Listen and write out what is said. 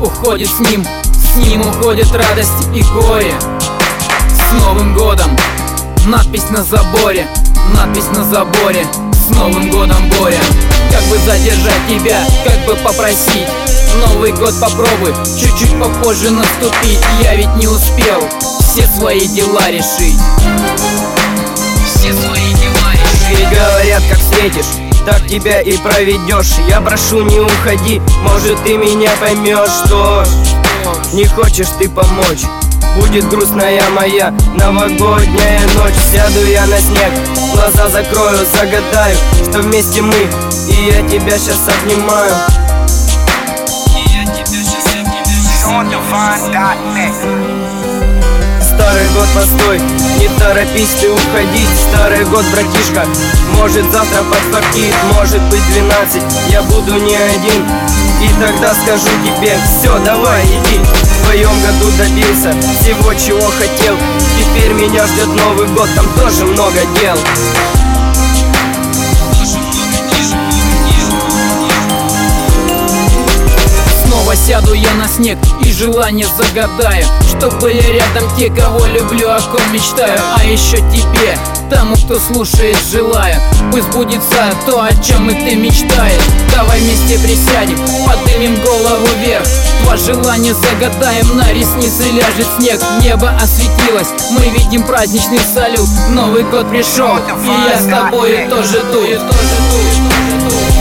уходит с ним уходит радость и горе. С Новым годом! Надпись на заборе, надпись на заборе. С Новым годом, Боря! Как бы задержать тебя, как бы попросить: Новый год попробуй чуть-чуть попозже наступить. Я ведь не успел все свои дела решить. Все свои дела решить. И говорят, как встретишь, так тебя и проведешь. Я прошу, не уходи, может ты меня поймешь. Что не хочешь ты помочь, будет грустная моя новогодняя ночь. Сяду я на снег, глаза закрою, загадаю, что вместе мы, и я тебя сейчас обнимаю. Старый год, постой, не торопись ты уходить. Старый год, братишка, может завтра подфартит, может быть 12, я буду не один. И тогда скажу тебе: все, давай, иди. В твоем году добился всего, чего хотел. Теперь меня ждет Новый год, там тоже много дел. Снова сяду я на снег и желание загадаю, чтоб были рядом те, кого люблю, о ком мечтаю. А еще тебе, тому, кто слушает, желаю: пусть сбудется то, о чем и ты мечтаешь. Давай вместе присядем, поднимем голову вверх, два желания загадаем, на ресницы ляжет снег. Небо осветилось, мы видим праздничный салют. Новый год пришел, и я с тобою тоже тую.